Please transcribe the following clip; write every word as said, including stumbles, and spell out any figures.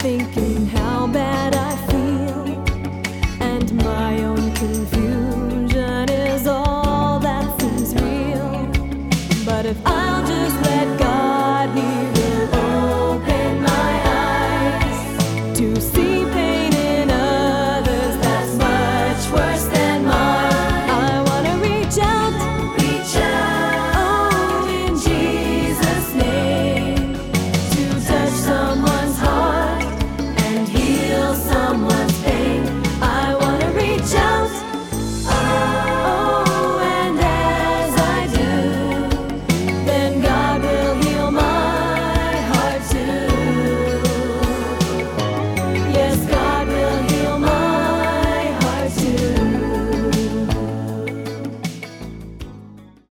thinking how bad I feel, and my own confusion is all that seems real. But if I'll just let God, He will open my eyes to see